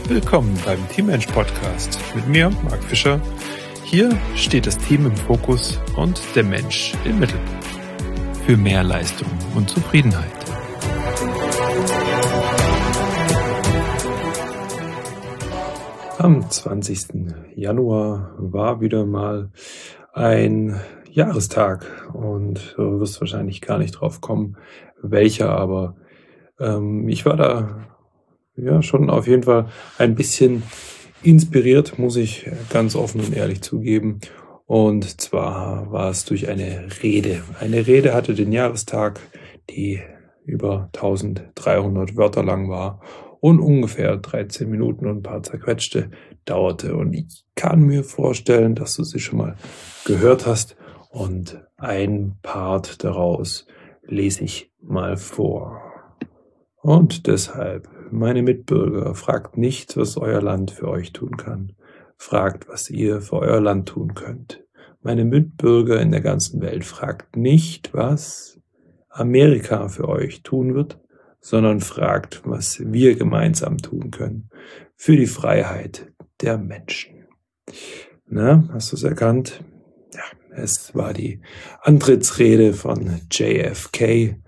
Willkommen beim Teammensch Podcast mit mir, Marc Fischer. Hier steht das Team im Fokus und der Mensch im Mittelpunkt. Für mehr Leistung und Zufriedenheit. Am 20. Januar war wieder mal ein Jahrestag und du wirst wahrscheinlich gar nicht drauf kommen, welcher, aber ich war da schon auf jeden Fall ein bisschen inspiriert, muss ich ganz offen und ehrlich zugeben. Und zwar war es durch eine Rede. Eine Rede hatte den Jahrestag, die über 1300 Wörter lang war und ungefähr 13 Minuten und ein paar zerquetschte dauerte. Und ich kann mir vorstellen, dass du sie schon mal gehört hast. Und ein Part daraus lese ich mal vor. Und deshalb, meine Mitbürger, fragt nicht, was euer Land für euch tun kann. Fragt, was ihr für euer Land tun könnt. Meine Mitbürger in der ganzen Welt, fragt nicht, was Amerika für euch tun wird, sondern fragt, was wir gemeinsam tun können für die Freiheit der Menschen. Na, hast du es erkannt? Ja, es war die Antrittsrede von JFK.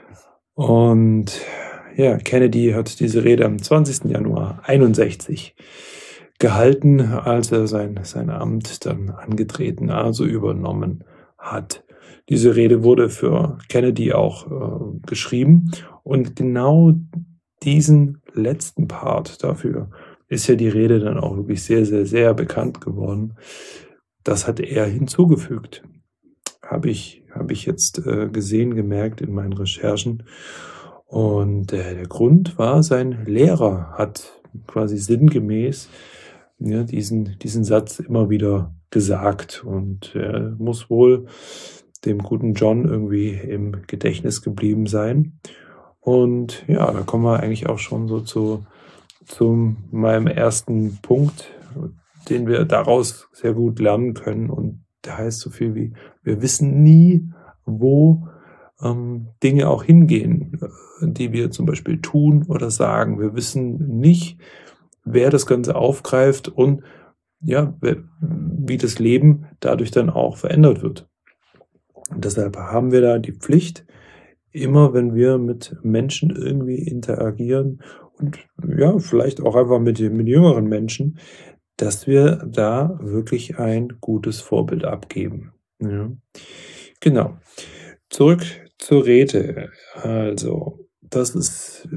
Und ja, Kennedy hat diese Rede am 20. Januar 1961 gehalten, als er sein Amt dann angetreten, also übernommen hat. Diese Rede wurde für Kennedy auch geschrieben und genau diesen letzten Part, dafür ist ja die Rede dann auch wirklich sehr, sehr, sehr bekannt geworden. Das hat er hinzugefügt. Habe ich jetzt gemerkt in meinen Recherchen. Und der Grund war, sein Lehrer hat quasi sinngemäß diesen Satz immer wieder gesagt. Und er muss wohl dem guten John irgendwie im Gedächtnis geblieben sein. Und ja, da kommen wir eigentlich auch schon so zu meinem ersten Punkt, den wir daraus sehr gut lernen können. Und der heißt so viel wie, wir wissen nie, wo Dinge auch hingehen, die wir zum Beispiel tun oder sagen. Wir wissen nicht, wer das Ganze aufgreift und ja, wie das Leben dadurch dann auch verändert wird. Und deshalb haben wir da die Pflicht, immer wenn wir mit Menschen irgendwie interagieren und ja, vielleicht auch einfach mit jüngeren Menschen, dass wir da wirklich ein gutes Vorbild abgeben. Ja. Genau. Zurück zur Rede. Also, das ist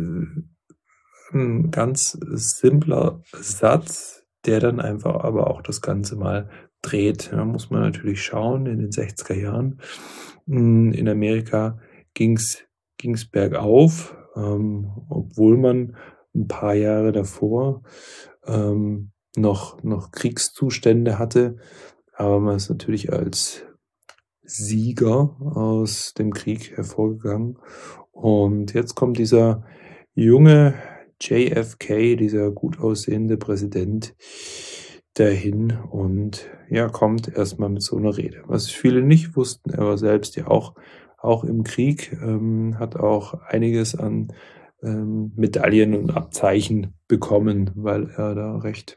ein ganz simpler Satz, der dann einfach aber auch das Ganze mal dreht. Da muss man natürlich schauen, in den 60er Jahren in Amerika ging's bergauf, obwohl man ein paar Jahre davor noch Kriegszustände hatte, aber man ist natürlich als Sieger aus dem Krieg hervorgegangen. Und jetzt kommt dieser junge JFK, dieser gut aussehende Präsident, dahin und ja, kommt erstmal mit so einer Rede. Was viele nicht wussten, er war selbst ja auch im Krieg, hat auch einiges an Medaillen und Abzeichen bekommen, weil er da recht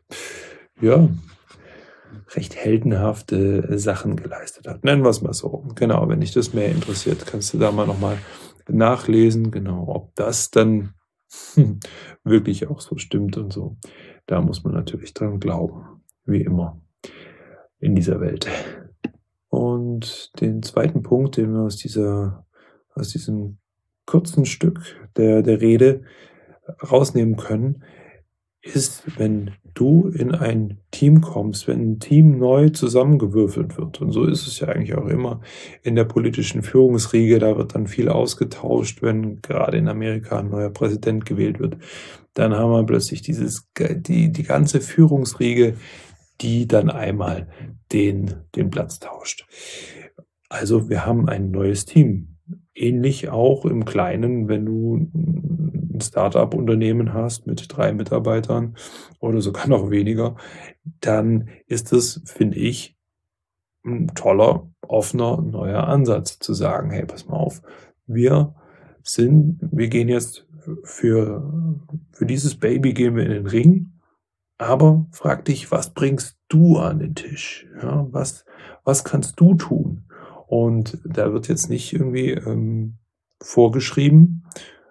heldenhafte Sachen geleistet hat. Nennen wir es mal so. Genau, wenn dich das mehr interessiert, kannst du da mal nochmal nachlesen, genau, ob das dann wirklich auch so stimmt und so. Da muss man natürlich dran glauben, wie immer in dieser Welt. Und den zweiten Punkt, den wir aus diesem kurzen Stück der Rede rausnehmen können, ist, wenn du in ein Team kommst, wenn ein Team neu zusammengewürfelt wird. Und so ist es ja eigentlich auch immer in der politischen Führungsriege. Da wird dann viel ausgetauscht, wenn gerade in Amerika ein neuer Präsident gewählt wird. Dann haben wir plötzlich die ganze Führungsriege, die dann einmal den Platz tauscht. Also wir haben ein neues Team. Ähnlich auch im Kleinen, wenn du ein Start-up-Unternehmen hast mit 3 Mitarbeitern oder sogar noch weniger, dann ist das, finde ich, ein toller, offener, neuer Ansatz zu sagen, hey, pass mal auf, wir gehen jetzt für dieses Baby gehen wir in den Ring Aber frag dich, was bringst du an den Tisch? Ja, was kannst du tun? Und da wird jetzt nicht irgendwie vorgeschrieben,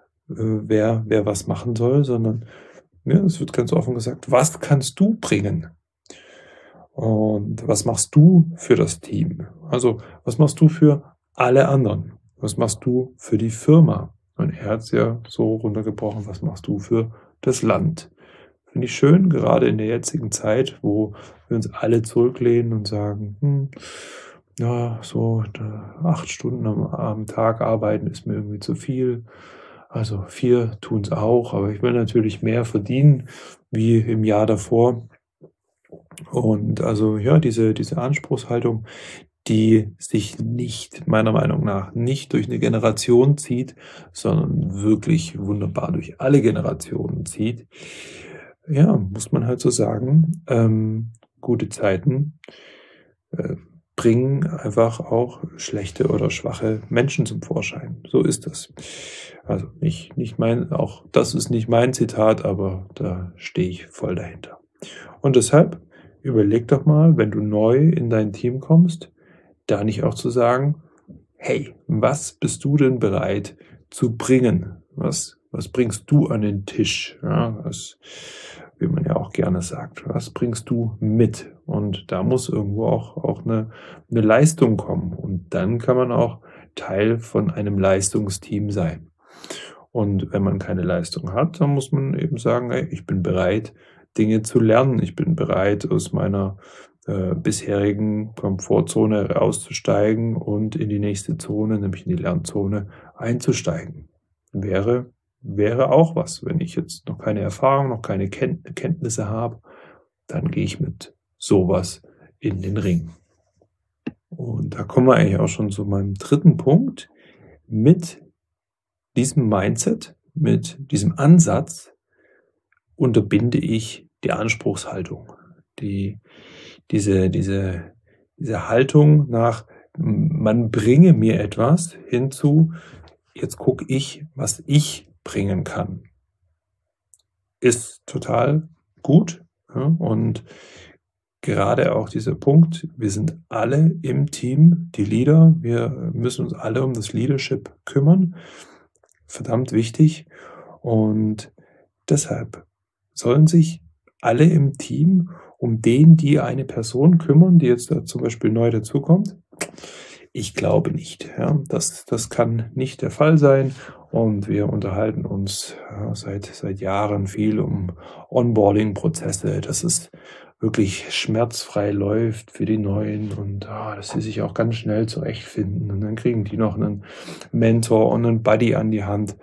wer was machen soll, sondern ja, es wird ganz offen gesagt, was kannst du bringen? Und was machst du für das Team? Also, was machst du für alle anderen? Was machst du für die Firma? Und er hat es ja so runtergebrochen, was machst du für das Land? Finde ich schön, gerade in der jetzigen Zeit, wo wir uns alle zurücklehnen und sagen, ja, so 8 Stunden am Tag arbeiten ist mir irgendwie zu viel. Also 4 tun es auch, aber ich will natürlich mehr verdienen wie im Jahr davor. Und also ja, diese Anspruchshaltung, die sich nicht meiner Meinung nach nicht durch eine Generation zieht, sondern wirklich wunderbar durch alle Generationen zieht. Ja, muss man halt so sagen, gute Zeiten, äh, bringen einfach auch schlechte oder schwache Menschen zum Vorschein. So ist das. Also nicht mein auch das ist nicht mein Zitat, aber da stehe ich voll dahinter. Und deshalb überleg doch mal, wenn du neu in dein Team kommst, da nicht auch zu sagen: „Hey, was bist du denn bereit zu bringen? Was bringst du an den Tisch?“ Ja, das, wie man ja auch gerne sagt. Was bringst du mit? Und da muss irgendwo auch 'ne Leistung kommen. Und dann kann man auch Teil von einem Leistungsteam sein. Und wenn man keine Leistung hat, dann muss man eben sagen: „Ey, ich bin bereit, Dinge zu lernen. Ich bin bereit, aus meiner, bisherigen Komfortzone auszusteigen und in die nächste Zone, nämlich in die Lernzone, einzusteigen.“ Wäre wäre auch was. Wenn ich jetzt noch keine Erfahrung, noch keine Kenntnisse habe, dann gehe ich mit sowas in den Ring. Und da kommen wir eigentlich auch schon zu meinem dritten Punkt. Mit diesem Mindset, mit diesem Ansatz unterbinde ich die Anspruchshaltung. Die diese diese diese Haltung nach, man bringe mir etwas hinzu, jetzt gucke ich, was ich bringen kann, ist total gut, ja, und gerade auch dieser Punkt, wir sind alle im Team, die Leader, wir müssen uns alle um das Leadership kümmern, verdammt wichtig. Und deshalb sollen sich alle im Team um die eine Person kümmern, die jetzt da zum Beispiel neu dazukommt? Ich glaube nicht. Ja, das kann nicht der Fall sein. Und wir unterhalten uns seit Jahren viel um Onboarding-Prozesse, dass es wirklich schmerzfrei läuft für die Neuen und dass sie sich auch ganz schnell zurechtfinden. Und dann kriegen die noch einen Mentor und einen Buddy an die Hand.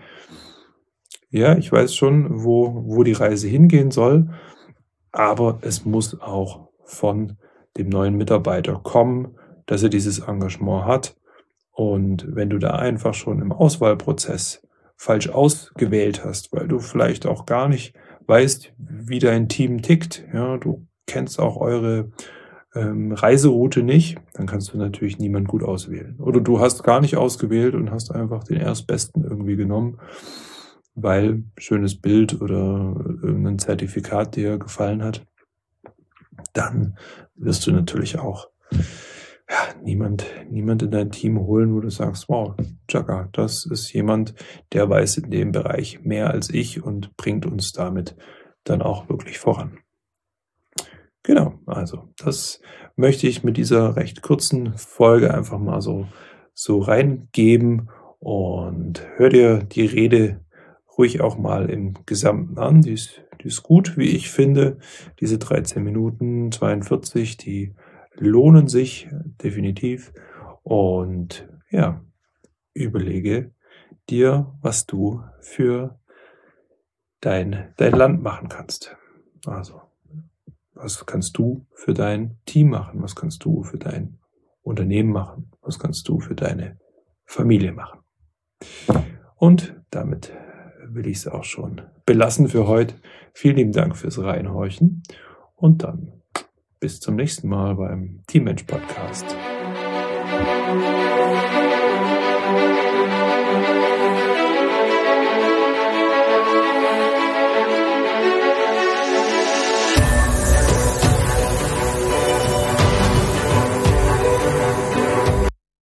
Ja, ich weiß schon, wo die Reise hingehen soll, aber es muss auch von dem neuen Mitarbeiter kommen, dass er dieses Engagement hat. Und wenn du da einfach schon im Auswahlprozess falsch ausgewählt hast, weil du vielleicht auch gar nicht weißt, wie dein Team tickt, ja, du kennst auch eure Reiseroute nicht, dann kannst du natürlich niemand gut auswählen. Oder du hast gar nicht ausgewählt und hast einfach den Erstbesten irgendwie genommen, weil schönes Bild oder irgendein Zertifikat dir gefallen hat. Dann wirst du natürlich auch niemand in dein Team holen, wo du sagst: „Wow, Chaka, das ist jemand, der weiß in dem Bereich mehr als ich und bringt uns damit dann auch wirklich voran.“ Genau, also das möchte ich mit dieser recht kurzen Folge einfach mal so reingeben und hör dir die Rede ruhig auch mal im Gesamten an. Die ist gut, wie ich finde. Diese 13 Minuten 42, die lohnen sich definitiv. Und ja, überlege dir, was du für dein Land machen kannst. Also, was kannst du für dein Team machen? Was kannst du für dein Unternehmen machen? Was kannst du für deine Familie machen? Und damit will ich es auch schon belassen für heute. Vielen lieben Dank fürs Reinhorchen und dann bis zum nächsten Mal beim Teammensch Podcast.